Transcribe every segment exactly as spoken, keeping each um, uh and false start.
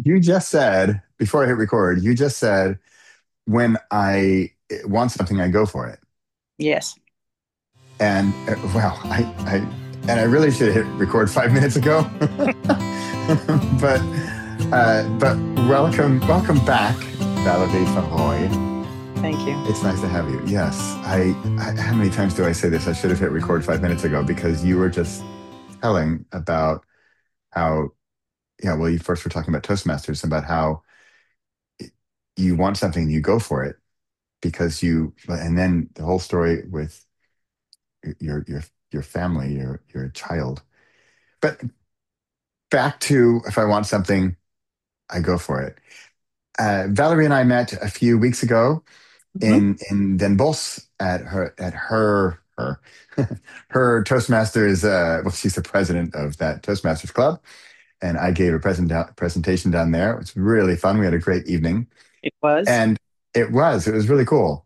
you just said, before I hit record, you just said, when I want something, I go for it. Yes. And uh, well, I, I, and I really should have hit record five minutes ago. but, uh, but welcome, welcome back, Valerie Fahoy. Thank you. It's nice to have you. Yes. I, I, how many times do I say this? I should have hit record five minutes ago because you were just telling about how, yeah, well, you first were talking about Toastmasters, about how you want something, you go for it because you, and then the whole story with your your your family, your your child. But back to, if I want something, I go for it. Uh, Valerie and I met a few weeks ago Mhm. in in Den Bosch at her at her her her Toastmasters. Uh, well, she's the president of that Toastmasters club, and I gave a present presentation down there. It was really fun. We had a great evening, It was. and it was it was really cool.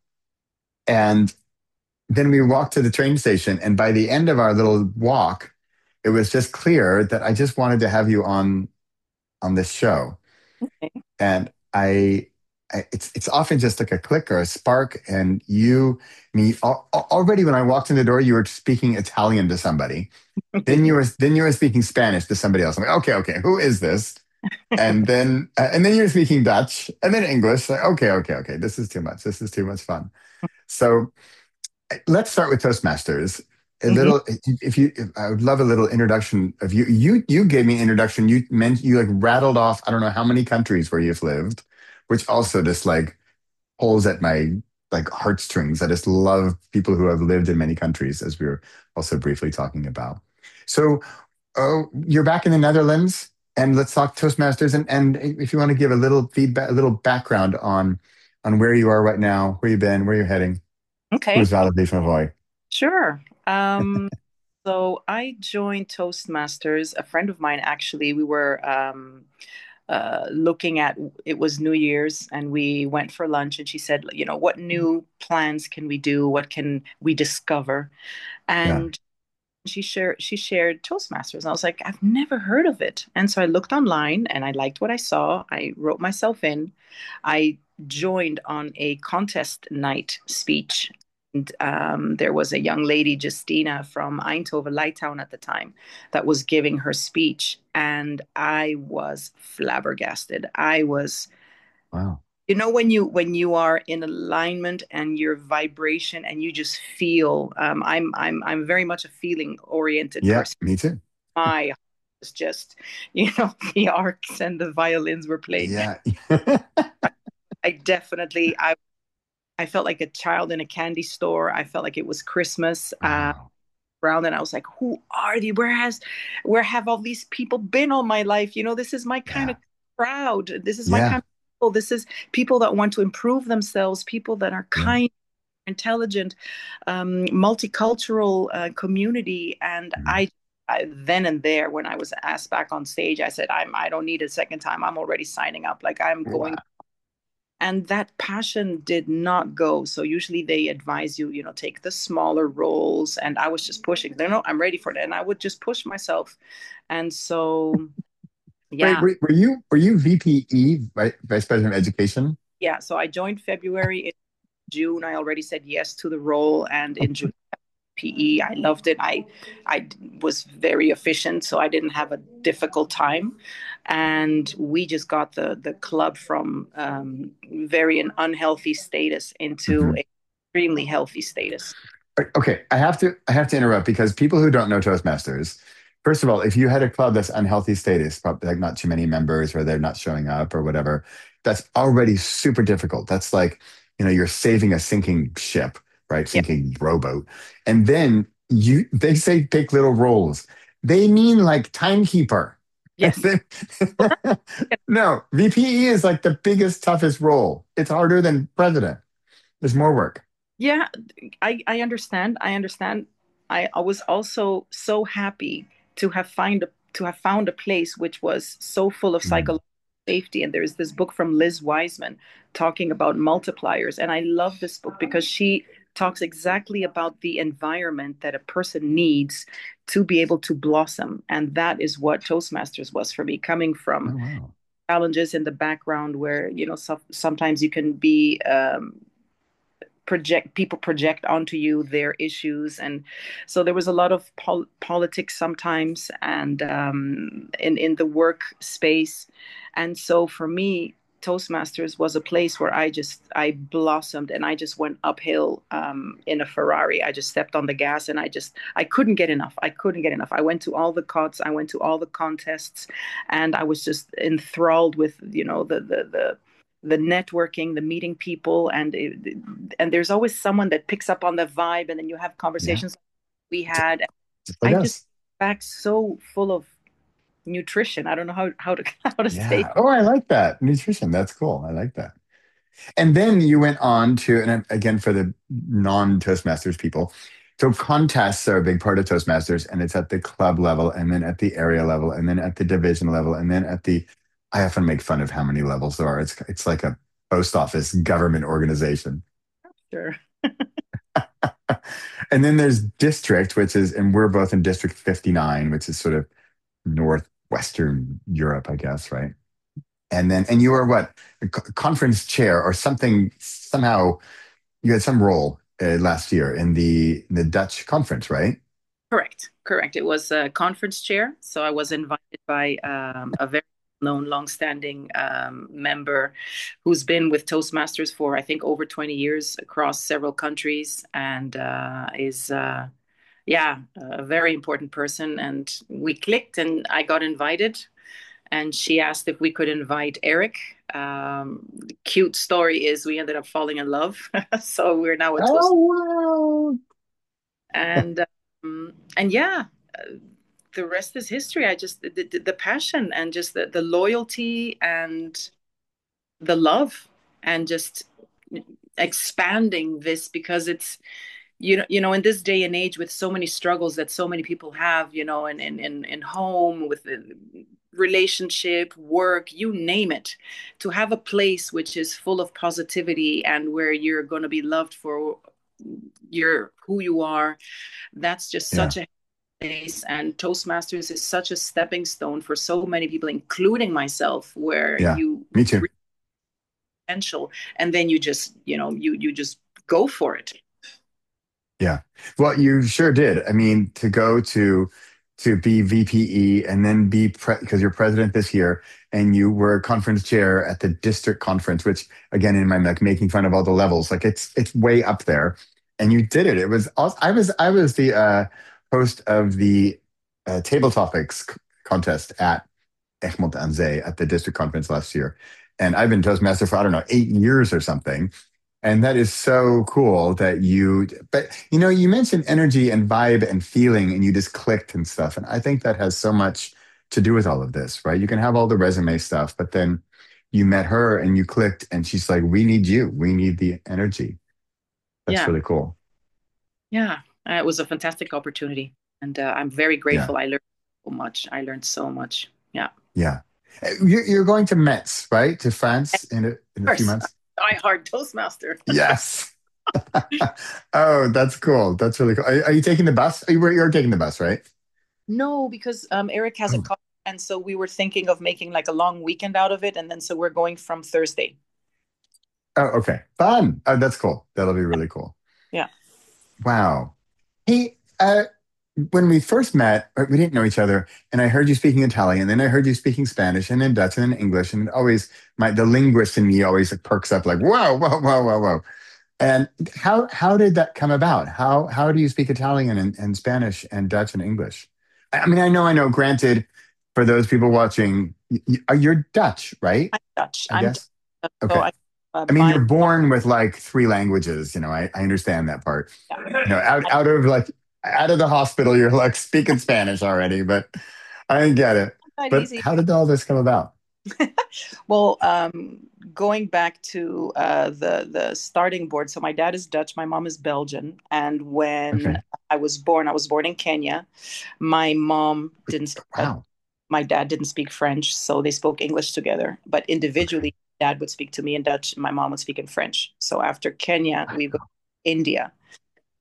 And then we walked to the train station, and by the end of our little walk, it was just clear that I just wanted to have you on on this show. Okay. And I, I it's it's often just like a click or a spark, and you, me, al- al- already when I walked in the door, you were speaking Italian to somebody. Then you were then you were speaking Spanish to somebody else. I'm like, okay, okay, who is this? And then uh, and then you're speaking Dutch, and then English. Like, okay, okay, okay, this is too much. This is too much fun. So let's start with Toastmasters. A Mhm. little, if you, if, I would love a little introduction of you. You, you gave me an introduction. You meant you like rattled off. I don't know how many countries where you've lived, which also just like pulls at my like heartstrings. I just love people who have lived in many countries, as we were also briefly talking about. So, oh, you're back in the Netherlands, and let's talk Toastmasters. And and if you want to give a little feedback, a little background on on where you are right now, where you've been, where you're heading. Who's Okay. Valerie van Voy? Sure. Um, so I joined Toastmasters. A friend of mine, actually, we were um, uh, looking at, it was New Year's, and we went for lunch, and she said, you know, what new plans can we do? What can we discover? Yeah. And she shared she shared Toastmasters. And I was like, I've never heard of it. And so I looked online and I liked what I saw. I wrote myself in. I joined on a contest night speech. And um, there was a young lady, Justina, from Eindhoven, Lighttown at the time, that was giving her speech. And I was flabbergasted. I was Wow. you know when you when you are in alignment and your vibration and you just feel um, i'm i'm i'm very much a feeling oriented Yeah, person. me too. My heart was just you know the arcs and the violins were playing. Yeah. I definitely i i felt like a child in a candy store. I felt like it was Christmas uh Wow. around, and I was like, who are they? Where has where have all these people been all my life? You know this is my kind Yeah. of crowd. This is my kind Yeah. of people. This is people that want to improve themselves, people that are Yeah. kind, intelligent, um, multicultural uh, community. And Mhm. I, I, then and there, when I was asked back on stage, I said, I'm, I don't need a second time. I'm already signing up. Like I'm going. Wow. And that passion did not go. So usually they advise you, you know, take the smaller roles. And I was just pushing. No, no, I'm ready for that. And I would just push myself. And so, Wait, yeah, were, were you were you V P E, Vi- Vice President of Education? yeah. So I joined February. In June, I already said yes to the role. And in July, P E. I loved it. I I was very efficient, so I didn't have a difficult time. And we just got the the club from um, very an unhealthy status into Mhm. a extremely healthy status. Okay, I have to I have to interrupt because people who don't know Toastmasters, first of all, if you had a club that's unhealthy status, probably like not too many members or they're not showing up or whatever, that's already super difficult. That's like, you know, you're saving a sinking ship, right? Yeah. Sinking rowboat. And then you they say pick little roles. They mean like timekeeper. Yes. No, V P E is like the biggest, toughest role. It's harder than president. There's more work. Yeah. I I understand. I understand. I, I was also so happy to have find a, to have found a place which was so full of Mm. psychological safety. And there's this book from Liz Wiseman talking about multipliers, and I love this book because she talks exactly about the environment that a person needs to be able to blossom. And that is what Toastmasters was for me, coming from Oh, wow. challenges in the background where, you know, so, sometimes you can be um, project people project onto you their issues, and so there was a lot of pol- politics sometimes, and um, in in the workspace, and so for me, Toastmasters was a place where I just I blossomed and I just went uphill um, in a Ferrari. I just stepped on the gas and I just I couldn't get enough. I couldn't get enough. I went to all the cots, I went to all the contests, and I was just enthralled with, you know, the the the the networking, the meeting people, and it, and there's always someone that picks up on the vibe, and then you have Yeah. conversations we had. Just like I just us. back so full of nutrition. I don't know how how to how to say. Yeah. Oh, I like that. Nutrition. That's cool. I like that. And then you went on to, and again, for the non Toastmasters people, so contests are a big part of Toastmasters, and it's at the club level, and then at the area level, and then at the division level, and then at the, I often make fun of how many levels there are. It's, it's like a post office government organization. Sure. And then there's district, which is, and we're both in District fifty-nine, which is sort of northwestern Europe, I guess, right? And then, and you were what, a conference chair or something, somehow you had some role uh, last year in the in the Dutch conference, right? Correct, correct. It was a conference chair, so I was invited by um, a very known, long-standing um, member who's been with Toastmasters for I think over twenty years across several countries, and uh, is uh, yeah, a very important person. And we clicked, and I got invited. And she asked if we could invite Eric. Um, the cute story is we ended up falling in love, so we're now a Toast. Oh And um, and yeah, uh, the rest is history. I just the, the, the passion and just the, the loyalty and the love and just expanding this because it's you know you know in this day and age with so many struggles that so many people have, you know in in in, in home with the relationship, work, you name it, to have a place which is full of positivity and where you're going to be loved for your who you are. That's just wow. such a place, and Toastmasters is such a stepping stone for so many people, including myself, where Yeah, you me too. reach potential and then you just you know you you just go for it. Yeah. Well, you sure did. I mean, to go to to be V P E and then be pre because you're president this year, and you were conference chair at the district conference, which again, in my like making fun of all the levels, like it's it's way up there, and you did it. It was also, I was I was the uh, host of the uh, table topics c- contest at Egmont aan Zee at the district conference last year, and I've been Toastmaster for I don't know eight years or something. And that is so cool that you, but you know, you mentioned energy and vibe and feeling, and you just clicked and stuff. And I think that has so much to do with all of this, right? You can have all the resume stuff, but then you met her and you clicked, and she's like, we need you. We need the energy. That's Yeah, really cool. yeah. Uh, it was a fantastic opportunity, and uh, I'm very Yeah. grateful. I learned so much. I learned so much. Yeah. Yeah. Uh, You're you're going to Metz, right? To Of France in a, in a few course, months? die hard Toastmaster. Yes. Oh, that's cool. That's really cool. Are, are you taking the bus? You were, you're taking the bus, right? No, because um, Eric has a Oh, car, and so we were thinking of making like a long weekend out of it, and then so we're going from Thursday. oh, okay. Fun. Oh, that's cool. That'll be really cool. Yeah. Wow. Hey, uh, when we first met, uh, we didn't know each other, and I heard you speaking Italian, then I heard you speaking Spanish, and then Dutch, and then English, and it always my the linguist in me always like, perks up, like whoa, whoa, whoa, whoa, whoa. And how how did that come about? How how do you speak Italian and, and Spanish and Dutch and English? I I mean, I know, I know. Granted, for those people watching, y- y- you're Dutch, right? I'm Dutch. I I'm guess. Dutch, so Okay. I uh, I mean, by you're born with like three languages. You know, I, I understand that part. yeah, You know, out out of like out of the hospital, you're like speaking Spanish already, but I get it. not But easy. how did all this come about? Well, um, going back to uh, the the starting board. So my dad is Dutch, my mom is Belgian, and when Okay. I was born, I was born in Kenya. My mom didn't speak Dutch. Wow. My dad didn't speak French, so they spoke English together. But Okay. individually, dad would speak to me in Dutch, my mom would speak in French. So after Kenya, we go to India.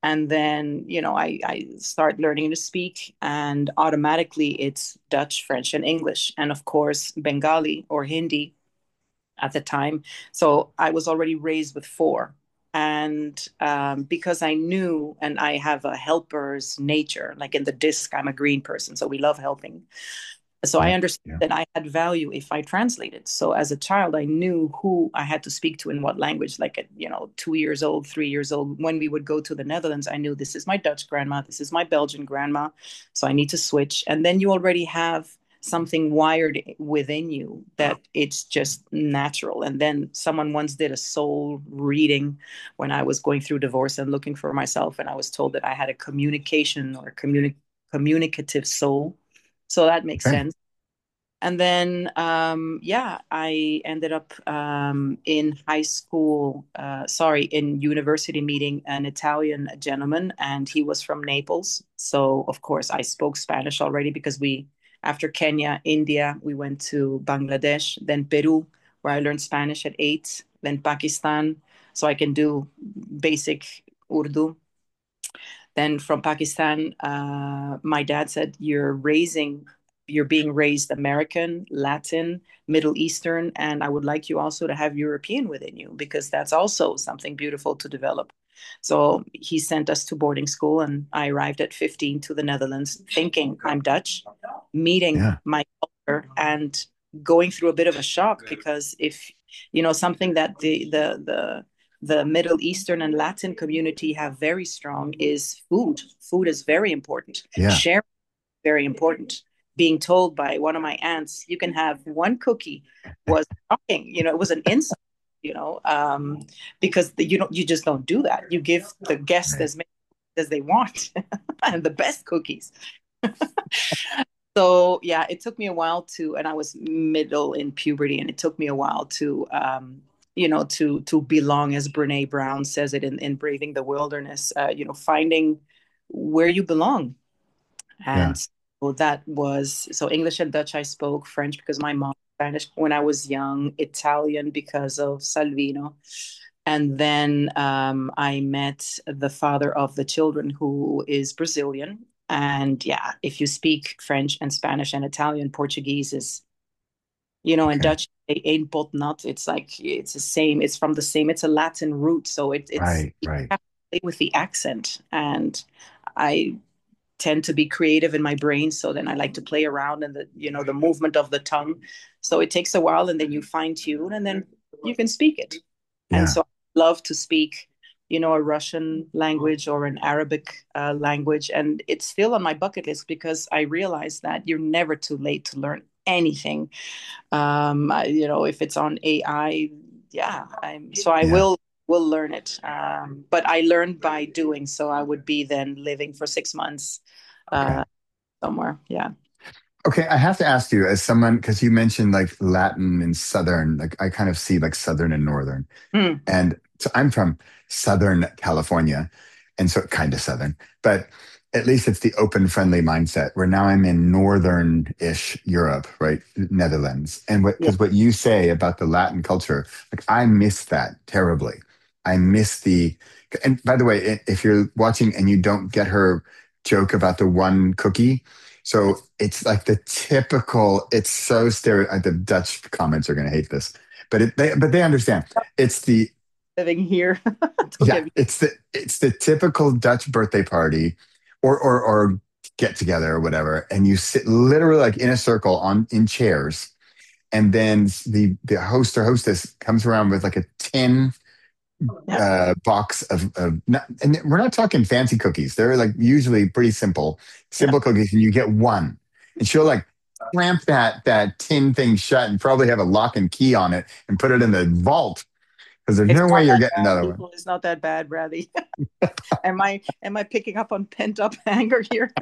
And then, you know, I, I start learning to speak, and automatically it's Dutch, French, and English. And of course, Bengali or Hindi at the time. So I was already raised with four. And um, because I knew, and I have a helper's nature, like in the disc, I'm a green person. So we love helping. So I Yeah. understood Yeah. that I had value if I translated. So as a child, I knew who I had to speak to in what language. Like at, you know, two years old, three years old, when we would go to the Netherlands, I knew this is my Dutch grandma, this is my Belgian grandma. So I need to switch. And then you already have something wired within you that it's just natural. And then someone once did a soul reading when I was going through divorce and looking for myself, and I was told that I had a communication or communi- communicative soul. So that makes Okay. sense. And then, um, yeah, I ended up um, in high school, uh, sorry, in university meeting an Italian gentleman, and he was from Naples. So, of course, I spoke Spanish already because we, after Kenya, India, we went to Bangladesh, then Peru, where I learned Spanish at eight, then Pakistan. So I can do basic Urdu. Then from Pakistan, uh, my dad said, "You're raising, you're being raised American, Latin, Middle Eastern, and I would like you also to have European within you because that's also something beautiful to develop." So he sent us to boarding school, and I arrived at fifteen to the Netherlands, thinking I'm Dutch, meeting Yeah. my culture, and going through a bit of a shock because if you know something that the the the the Middle Eastern and Latin community have very strong is food. Food is very important. Yeah. Sharing is very important. Being told by one of my aunts, you can have one cookie was shocking. You know, it was an insult, you know, um, because the, you don't, you just don't do that. You give the guest Right. as many as they want and the best cookies. So yeah, it took me a while to, and I was middle in puberty, and it took me a while to, um, you know, to to belong, as Brene Brown says it in, in Braving the Wilderness. Uh, you know, finding where you belong, Yeah. and so that was so English and Dutch. I spoke French because my mom Spanish when I was young, Italian because of Salvino. And then um, I met the father of the children, who is Brazilian. And yeah, if you speak French and Spanish and Italian, Portuguese is, you know, and Okay. Dutch, they ain't both not. It's like it's the same. It's from the same. It's a Latin root, so it, it's Right. you Right. have to play with the accent. And I tend to be creative in my brain, so then I like to play around in the, you know, the movement of the tongue. So it takes a while, and then you fine tune, and then you can speak it. And Yeah. so I love to speak, you know, a Russian language or an Arabic uh, language. And it's still on my bucket list because I realize that you're never too late to learn anything. Um, I, you know, if it's on A I, yeah. I'm, so I Yeah. will will learn it. Um, but I learned by doing. So I would be then living for six months Okay. uh, somewhere. Yeah. Okay, I have to ask you, as someone, because you mentioned like Latin and Southern, like I kind of see like Southern and Northern. Mm. And so I'm from Southern California, and so kind of Southern, but at least it's the open, friendly mindset where now I'm in Northern-ish Europe, right? Netherlands. And what, Yeah. because what you say about the Latin culture, like I miss that terribly. I miss the, and by the way, if you're watching and you don't get her joke about the one cookie, so it's like the typical, it's so stereo, the Dutch comments are going to hate this, but it, they, but they understand. It's the Living here. Don't yeah, get me. it's the it's the typical Dutch birthday party or or or get together or whatever, and you sit literally like in a circle on in chairs, and then the the host or hostess comes around with like a tin Yeah. uh, box of, of not, and we're not talking fancy cookies. They're like usually pretty simple, Yeah. simple cookies, and you get one, and she'll like clamp that that tin thing shut and probably have a lock and key on it and put it in the vault because there's It's no way not you're that getting bad, another one. people. It's not that bad, Bradley. am I am I picking up on pent up anger here?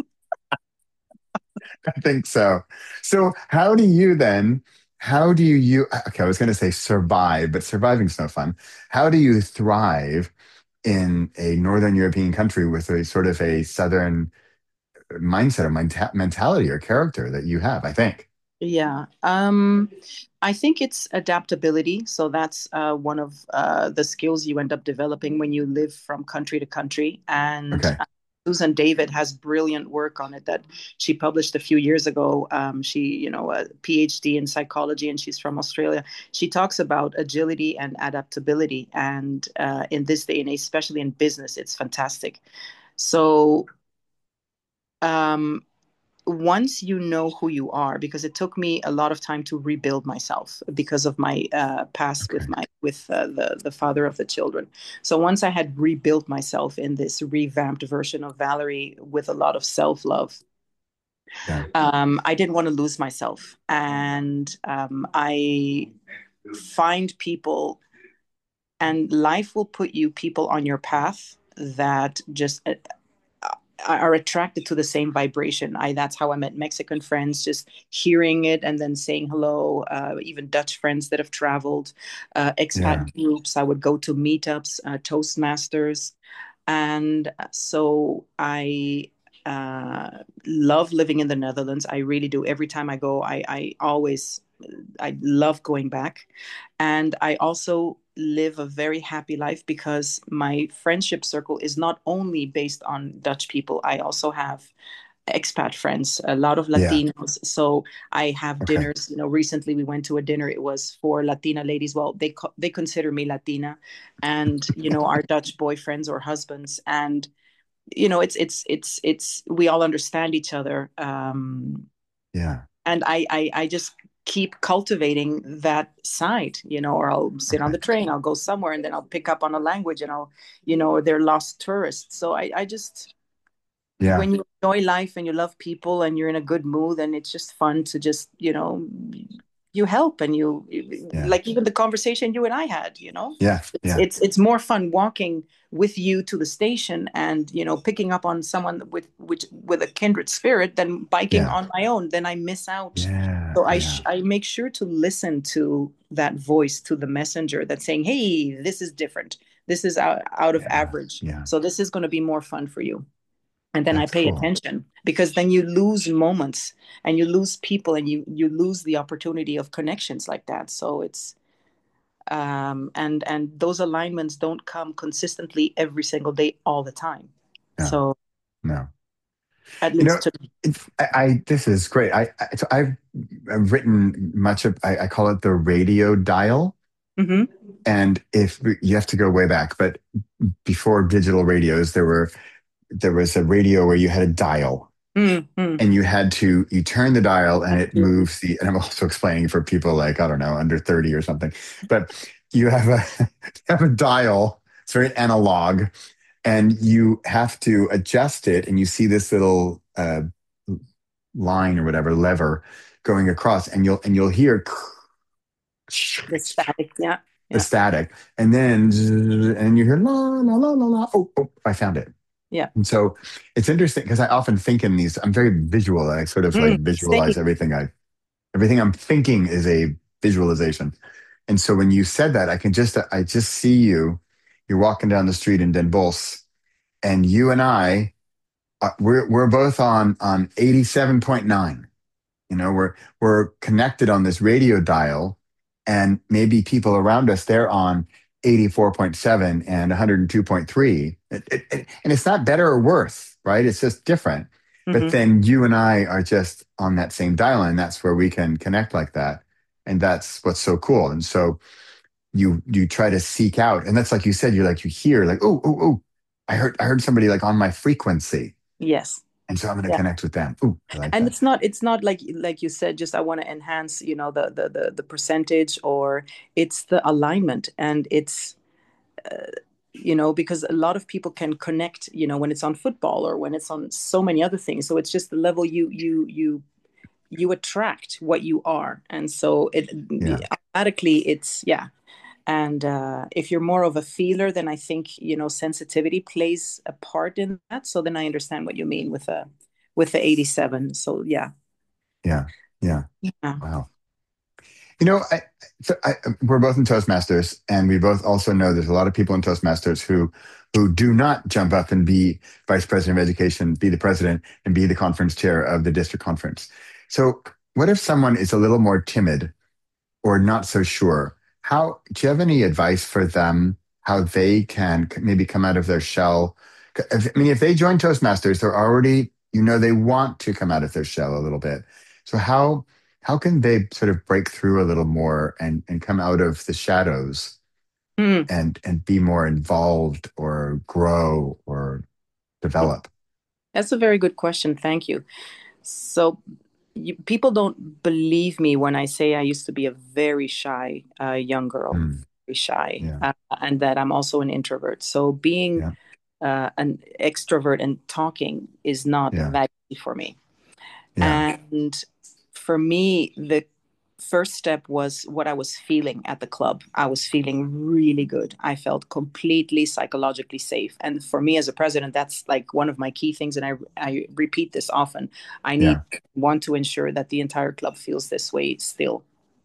I think so. So how do you then, how do you, okay, I was going to say survive, but surviving's no fun. How do you thrive in a Northern European country with a sort of a Southern mindset or menta- mentality or character that you have, I think? Yeah. Um, I think it's adaptability. So that's uh, one of uh, the skills you end up developing when you live from country to country. And Okay. uh, Susan David has brilliant work on it that she published a few years ago. Um, she, you know, a PhD in psychology, and she's from Australia. She talks about agility and adaptability. And uh, in this day and age, especially in business, it's fantastic. So, um, once you know who you are, because it took me a lot of time to rebuild myself because of my uh, past with Okay. my with uh, the the father of the children. So once I had rebuilt myself in this revamped version of Valerie with a lot of self love, Yeah. um, I didn't want to lose myself, and um, I find people, and life will put you people on your path that just uh, are attracted to the same vibration. I That's how I met Mexican friends, just hearing it and then saying hello. Uh, even Dutch friends that have traveled, uh, Yeah. expat groups. I would go to meetups, uh, Toastmasters, and so I uh, love living in the Netherlands. I really do. Every time I go, I I always I love going back. And I also live a very happy life because my friendship circle is not only based on Dutch people. I also have expat friends, a lot of Yeah. Latinos. So I have Okay. dinners. You know, recently we went to a dinner. It was for Latina ladies. Well, they co- they consider me Latina, and you know, our Dutch boyfriends or husbands, and you know, it's it's it's it's we all understand each other. Um, Yeah. and I, I I just keep cultivating that side, you know, or I'll sit on Okay. the train, I'll go somewhere, and then I'll pick up on a language, and I'll, you know, they're lost tourists. So I, I just, Yeah. when you enjoy life and you love people and you're in a good mood, and it's just fun to just, you know, you help, and you, Yeah. like even the conversation you and I had, you know, Yeah. it's Yeah. it's it's more fun walking with you to the station and, you know, picking up on someone with which with a kindred spirit than biking Yeah. on my own. Then I miss out. Yeah. So I sh- Yeah. I make sure to listen to that voice, to the messenger that's saying, "Hey, this is different. This is out, out of Yeah. average. Yeah. So this is going to be more fun for you." And then I That's pay cool. attention, because then you lose moments and you lose people, and you you lose the opportunity of connections like that. So it's um and and those alignments don't come consistently every single day all the time. No. So No. at You know, least to it's, I, I this is great. I, I so I've, I've written much of I, I call it the radio dial. hmm And if you have to go way back, but before digital radios, there were there was a radio where you had a dial, mm-hmm. and you had to you turn the dial and it moves the. And I'm also explaining for people like I don't know under thirty or something, but you have a you have a dial. It's very analog, and you have to adjust it, and you see this little uh, line or whatever lever going across, and you'll and you'll hear The static, yeah, the yeah, static, and then and you hear la la la la la. Oh, oh, I found it. yeah. And so it's interesting because I often think in these. I'm very visual. I sort of like Mm, visualize same. everything. I everything I'm thinking is a visualization. And so when you said that, I can just I just see you. You're walking down the street in Den Bosch, and you and I uh, we're we're both on on eighty-seven point nine. You know, we're we're connected on this radio dial, and maybe people around us they're on eighty-four point seven and one hundred two point three. It, it, it, and it's not better or worse, right? It's just different. But hmm then you and I are just on that same dial, and that's where we can connect like that. And that's what's so cool. And so you you try to seek out, and that's like you said, you're like you hear like, oh, oh, oh, I heard I heard somebody like on my frequency. Yes. And so I'm gonna Yeah. connect with them. Ooh, I like And that. it's not it's not like like you said, just I want to enhance, you know, the the the, the percentage, or it's the alignment, and it's you know, because a lot of people can connect, you know, when it's on football or when it's on so many other things. So it's just the level you you you you attract what you are. And so it Yeah. automatically it's yeah. And uh, if you're more of a feeler, then I think, you know, sensitivity plays a part in that. So then I understand what you mean with a with the eighty-seven. So yeah. Yeah. Yeah. Yeah. Wow. You know, I, so I, we're both in Toastmasters, and we both also know there's a lot of people in Toastmasters who who do not jump up and be vice president of education, be the president, and be the conference chair of the district conference. So what if someone is a little more timid or not so sure? How do you have any advice for them? How they can maybe come out of their shell? I mean, if they join Toastmasters, they're already, you know, they want to come out of their shell a little bit. So how how can they sort of break through a little more and and come out of the shadows Hmm. and and be more involved or grow or develop? That's a very good question. Thank you. So, you, people don't believe me when I say I used to be a very shy uh, young girl, Mm, very shy, yeah, uh, and that I'm also an introvert. So, being yeah, uh, an extrovert and talking is not yeah, that easy for me. yeah. And for me, the first step was what I was feeling at the club. I was feeling really good. I felt completely psychologically safe. And for me as a president, that's like one of my key things. And I, I repeat this often. I Yeah. need want to ensure that the entire club feels this way still.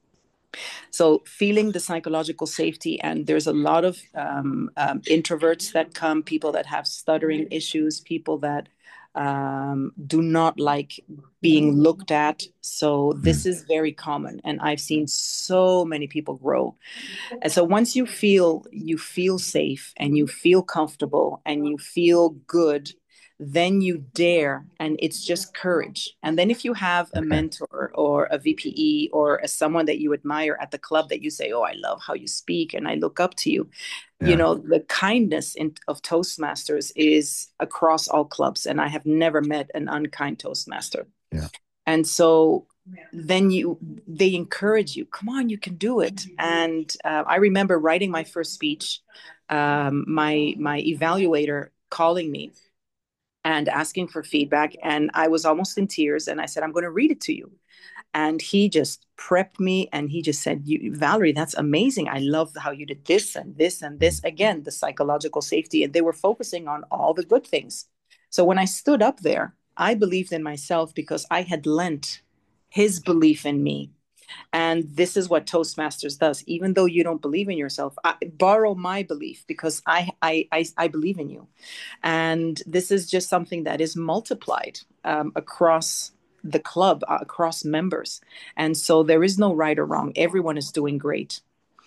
So feeling the psychological safety, and there's a lot of um, um, introverts that come, people that have stuttering issues, people that um, do not like being looked at. So this Mm, is very common, and I've seen so many people grow. And so once you feel you feel safe and you feel comfortable and you feel good, then you dare, and it's just courage. And then if you have a okay. mentor or a V P E or a, someone that you admire at the club that you say, oh, I love how you speak and I look up to you, you Yeah. know, the kindness in, of Toastmasters is across all clubs. And I have never met an unkind Toastmaster. Yeah. And so then you they encourage you, come on, you can do it. And uh, I remember writing my first speech, um, my my evaluator calling me and asking for feedback, and I was almost in tears, and I said, I'm going to read it to you. And he just prepped me, and he just said, you, Valerie, that's amazing. I love how you did this and this and Mm, this. Again, the psychological safety, and they were focusing on all the good things. So when I stood up there, I believed in myself because I had lent his belief in me. And this is what Toastmasters does. Even though you don't believe in yourself, I borrow my belief because I, I, I, I believe in you. And this is just something that is multiplied um, across the club, uh, across members. And so there is no right or wrong. Everyone is doing great.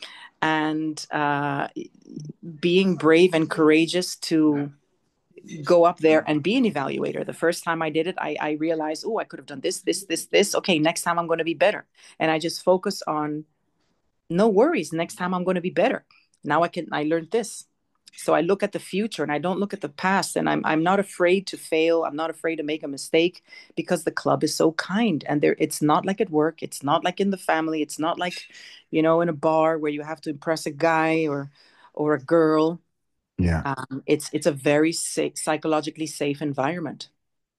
And uh, being brave and courageous to go up there and be an evaluator. The first time I did it, I, I realized, oh, I could have done this, this, this, this. Okay, next time I'm going to be better. And I just focus on no worries. Next time I'm going to be better. Now I can, I learned this. So I look at the future and I don't look at the past, and I'm I'm not afraid to fail. I'm not afraid to make a mistake because the club is so kind, and there it's not like at work, it's not like in the family, it's not like, you know, in a bar where you have to impress a guy or or a girl. yeah. Um, it's it's a very sa- psychologically safe environment.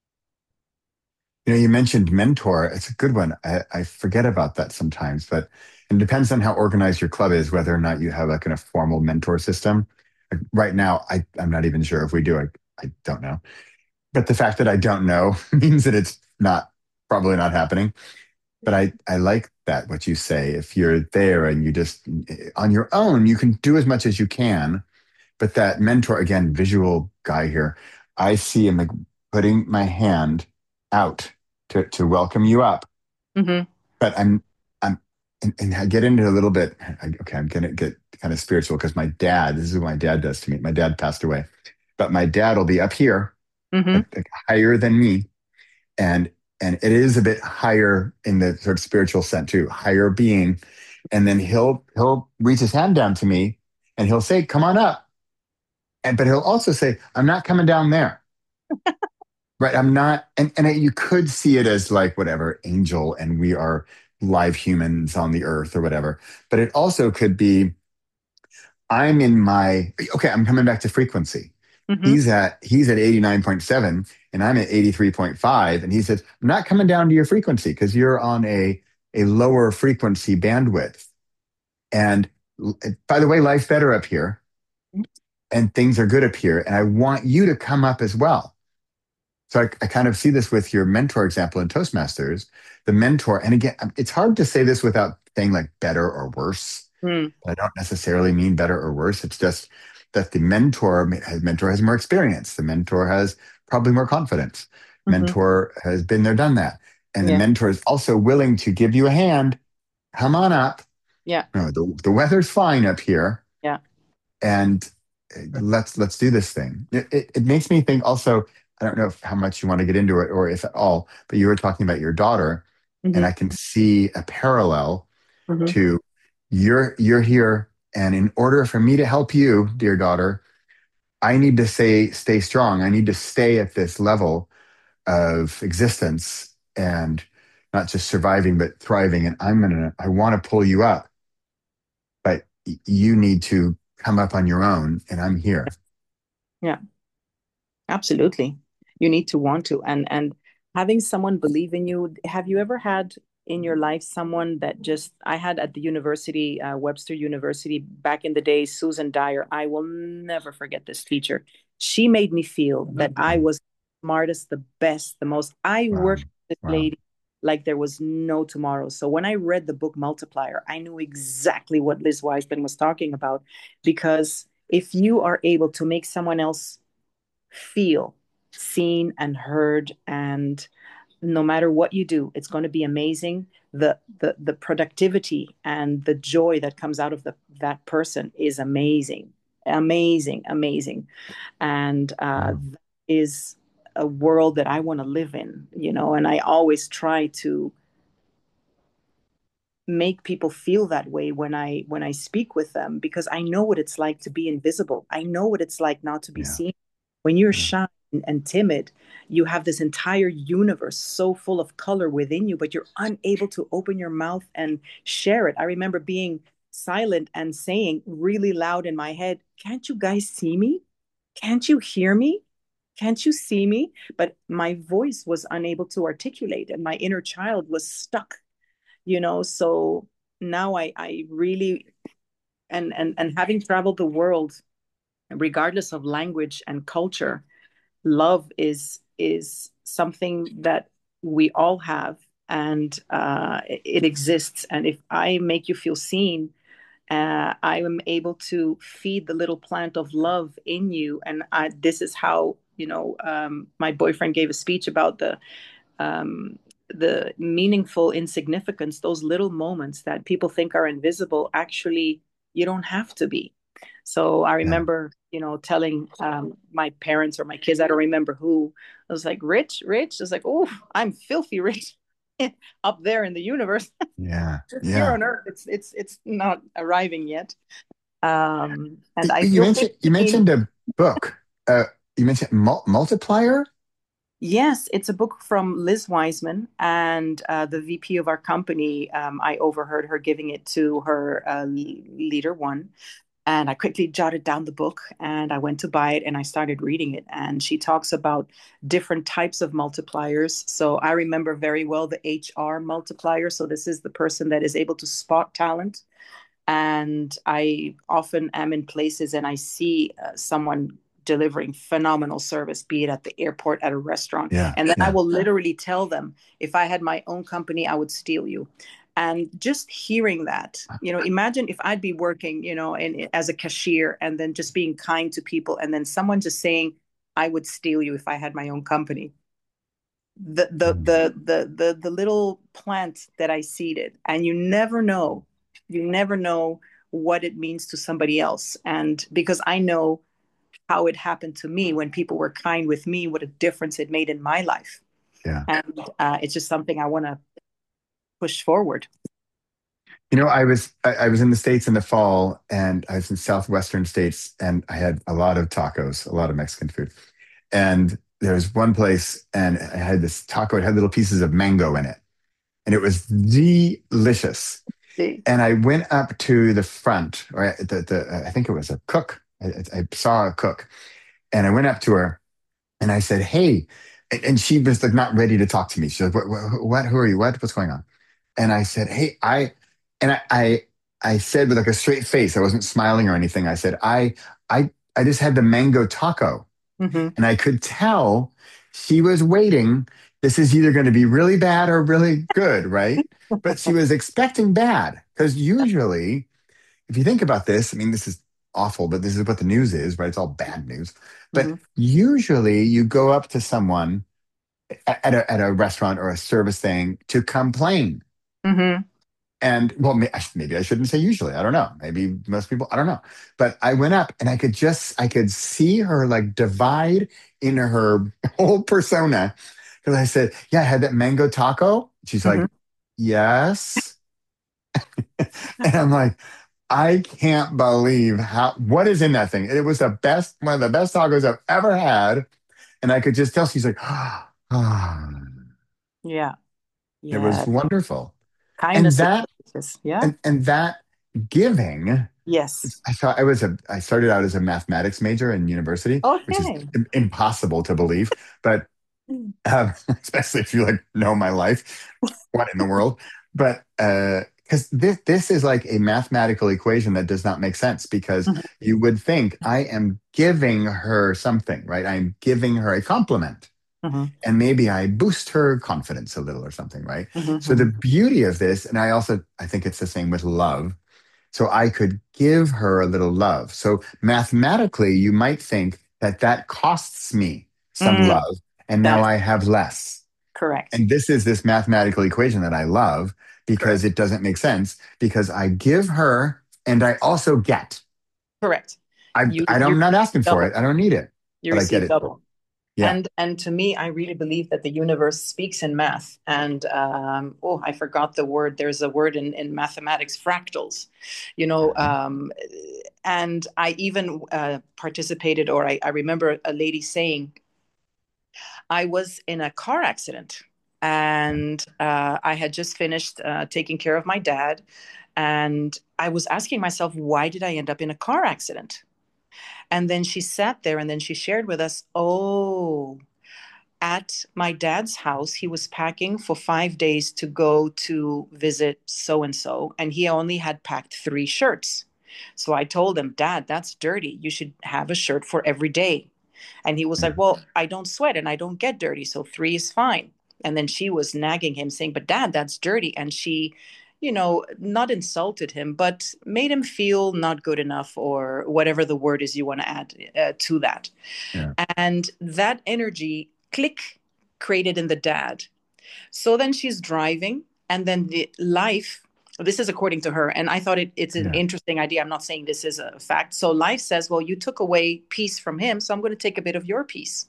You know, you mentioned mentor. It's a good one. I, I forget about that sometimes, but it depends on how organized your club is, whether or not you have a kind of formal mentor system. Like right now, I, I'm not even sure if we do. I, I don't know. But the fact that I don't know means that it's not probably not happening. But I, I like that what you say. If you're there and you just on your own, you can do as much as you can. But that mentor, again, visual guy here, I see him like putting my hand out to, to welcome you up. Hmm. But I'm, I'm, and, and I get into a little bit, I, okay, I'm going to get kind of spiritual because my dad, this is what my dad does to me. My dad passed away, but my dad will be up here, Hmm. like, like higher than me. And, and it is a bit higher in the sort of spiritual sense too, higher being. And then he'll, he'll reach his hand down to me and he'll say, come on up. And but he'll also say, "I'm not coming down there." Right? I'm not, and and you could see it as like whatever angel, and we are live humans on the earth or whatever. But it also could be, I'm in my okay. I'm coming back to frequency. Hmm. He's at he's at eighty-nine point seven, and I'm at eighty-three point five, and he says, "I'm not coming down to your frequency because you're on a a lower frequency bandwidth." And by the way, life's better up here, and things are good up here, and I want you to come up as well. So I, I kind of see this with your mentor example in Toastmasters. The mentor, and again, it's hard to say this without saying like better or worse. Mm. I don't necessarily mean better or worse. It's just that the mentor mentor has more experience. The mentor has probably more confidence. Hmm. Mentor has been there, done that. and the Yeah. mentor is also willing to give you a hand. Come on up. Yeah. No, the, the weather's fine up here, Yeah. and uh, let's let's do this thing. It, it, it makes me think also. I don't know if, how much you want to get into it, or if at all, but you were talking about your daughter, and Hmm. I can see a parallel Hmm. to you're you're here, and in order for me to help you, dear daughter, I need to say stay strong. I need to stay at this level of existence and not just surviving but thriving. And I'm gonna I want to pull you up, but you need to come up on your own, and I'm here. Yeah. Absolutely. You need to want to. And and having someone believe in you. Have you ever had in your life someone that just I had at the university, uh, Webster University back in the day, Susan Dyer. I will never forget this teacher. She made me feel that I Mm. was the smartest, the best, the most. I Wow. worked with this Wow. lady like there was no tomorrow. So when I read the book Multiplier, I knew exactly what Liz Wiseman was talking about, because if you are able to make someone else feel seen and heard, and no matter what you do, it's going to be amazing. The the the productivity and the joy that comes out of the, that person is amazing, amazing, amazing. And uh, Wow. that is a world that I want to live in, you know. And I always try to make people feel that way when I when I speak with them, because I know what it's like to be invisible. I know what it's like not to be Yeah. seen. When you're Yeah. shy and, and timid, you have this entire universe so full of color within you, but you're unable to open your mouth and share it. I remember being silent and saying really loud in my head, "Can't you guys see me? Can't you hear me? Can't you see me?" But my voice was unable to articulate, and my inner child was stuck, you know. So now i i really, and and and having traveled the world, regardless of language and culture, love is is something that we all have, and uh, it exists. And if I make you feel seen, uh, I am able to feed the little plant of love in you. And I, this is how, you know, um, my boyfriend gave a speech about the um, the meaningful insignificance, those little moments that people think are invisible, actually, you don't have to be. So I Yeah. remember, you know, telling um, my parents or my kids, I don't remember who, I was like, rich, rich. It's like, oh, I'm filthy rich up there in the universe. Yeah. Just here Yeah. on Earth, it's it's it's not arriving yet. Um, and I But you feel mentioned you fifteen. mentioned a book. Uh, you mentioned Mul- Multiplier. Yes, it's a book from Liz Wiseman, and uh, the V P of our company. Um, I overheard her giving it to her uh, leader one, and I quickly jotted down the book and I went to buy it and I started reading it. And she talks about different types of multipliers. So I remember very well the H R multiplier. So this is the person that is able to spot talent. And I often am in places and I see uh, someone delivering phenomenal service, be it at the airport, at a restaurant. Yeah. And then I Yeah. will literally tell them, if I had my own company, I would steal you. And just hearing that, you know, imagine if I'd be working, you know, in, as a cashier, and then just being kind to people, and then someone just saying, I would steal you if I had my own company. The the Mm. the the the the little plant that I seeded, and you never know, you never know what it means to somebody else. And because I know how it happened to me when people were kind with me, what a difference it made in my life. Yeah. And uh, it's just something I want to push forward. You know, I was I, I was in the States in the fall, and I was in southwestern states, and I had a lot of tacos, a lot of Mexican food. And there was one place, and I had this taco. It had little pieces of mango in it, and it was delicious. See? And I went up to the front, or the, the I think it was a cook. I, I saw a cook, and I went up to her, and I said, "Hey," and and she was like not ready to talk to me. She was like, "What? What? Who are you? What? What's going on?" And I said, "Hey, I," and I, I, I said with like a straight face, I wasn't smiling or anything. I said, "I, I, I just had the mango taco," Mm-hmm. and I could tell she was waiting. This is either going to be really bad or really good, right? But she was expecting bad, because usually, if you think about this, I mean, this is awful, but this is what the news is, right? It's all bad news. But Mm-hmm. usually, you go up to someone at a, at a restaurant or a service thing to complain. Mm-hmm. And well, maybe I shouldn't say usually. I don't know. Maybe most people, I don't know. But I went up and I could just, I could see her like divide in her whole persona. Because I said, yeah, I had that mango taco. She's Mm-hmm. like, yes. And I'm like, I can't believe how, what is in that thing? It was the best, one of the best tacos I've ever had. And I could just tell she's like, ah, Yeah. it Yeah. was wonderful. And Kindness is that, contagious. Yeah. and, and that giving, Yes. I thought I was a, I started out as a mathematics major in university, which is Okay. im- impossible to believe, but um, especially if you like know my life, what in the world? But uh, because this this is like a mathematical equation that does not make sense because Mm-hmm. you would think I am giving her something, right? I'm giving her a compliment. Mm-hmm. And maybe I boost her confidence a little or something, right? So the Mm-hmm. beauty of this, and I also I think it's the same with love. So I could give her a little love. So mathematically, you might think that that costs me some Mm, love, and now that's I have less. correct. And this is this mathematical equation that I love because Correct. it doesn't make sense because I give her and I also get. Correct. I, You I don't, you I'm not asking for double. it. I don't need it, You but I get receive it. double. Yeah. And and to me, I really believe that the universe speaks in math. And um, oh, I forgot the word. There's a word in, in mathematics, fractals. You know, Mhm. um, and I even uh, participated, or I, I remember a lady saying, I was in a car accident, and uh, I had just finished uh, taking care of my dad, and I was asking myself, why did I end up in a car accident? And then she sat there and then she shared with us, oh, at my dad's house, he was packing for five days to go to visit so and so, and he only had packed three shirts. So I told him, Dad, that's dirty. You should have a shirt for every day. And he was like, Yeah. well, I don't sweat and I don't get dirty, so three is fine. And then she was nagging him, saying, but Dad, that's dirty. And she, you know, not insulted him, but made him feel not good enough, or whatever the word is you want to add uh, to that. Yeah. And that energy, click, created in the dad. So then she's driving, and then the life, this is according to her, and I thought it, it's an Yeah. interesting idea. I'm not saying this is a fact. So life says, well, you took away peace from him, so I'm going to take a bit of your peace.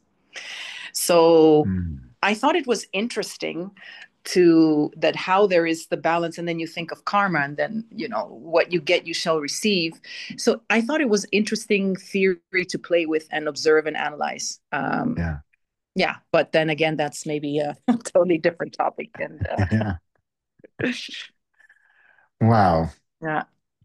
So Mm. I thought it was interesting to that, how there is the balance, and then you think of karma, and then you know what you get you shall receive. So I thought it was interesting theory to play with and observe and analyze. um Yeah. yeah, but then again, that's maybe a totally different topic. And uh, Yeah. Wow. yeah,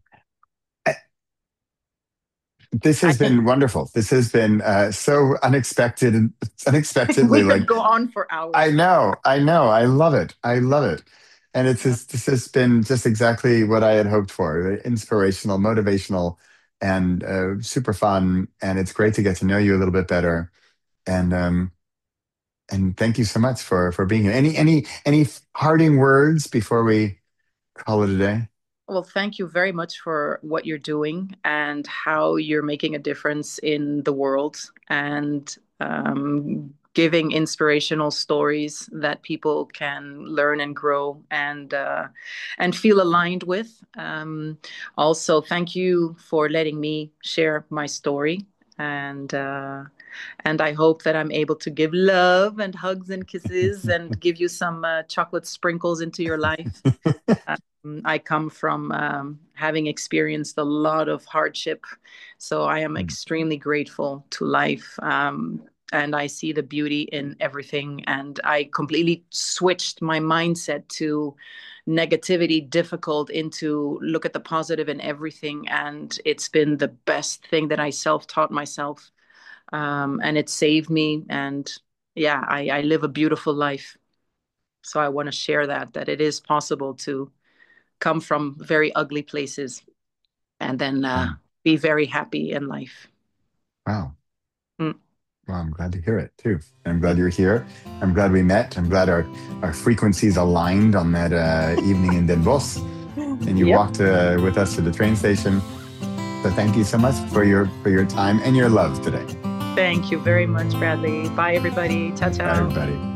This I has can been wonderful. This has been uh, so unexpected and unexpectedly we like could go on for I hours. know, I know. I love it. I love it. And it's Yeah. just, this has been just exactly what I had hoped for. Inspirational, motivational, and uh, super fun. And it's great to get to know you a little bit better. And um, and thank you so much for for being here. Any any any parting words before we call it a day? Well, thank you very much for what you're doing and how you're making a difference in the world, and um, giving inspirational stories that people can learn and grow and uh, and feel aligned with. Um, also, thank you for letting me share my story, and uh, and I hope that I'm able to give love and hugs and kisses and give you some uh, chocolate sprinkles into your life. Um, I come from um, having experienced a lot of hardship, so I am extremely grateful to life. Um, and I see the beauty in everything. And I completely switched my mindset to negativity, difficult, into look at the positive in everything. And it's been the best thing that I self taught myself. Um, and it saved me. And yeah, I, I live a beautiful life. So I want to share that, that it is possible to come from very ugly places and then uh, Yeah. be very happy in life. Wow. Mm. Well, I'm glad to hear it too. I'm glad you're here. I'm glad we met. I'm glad our, our frequencies aligned on that uh, evening in Den Bosch. And you Yep. walked uh, with us to the train station. So thank you so much for your for your time and your love today. Thank you very much, Bradley. Bye, everybody. Ciao, Bye, ciao. everybody.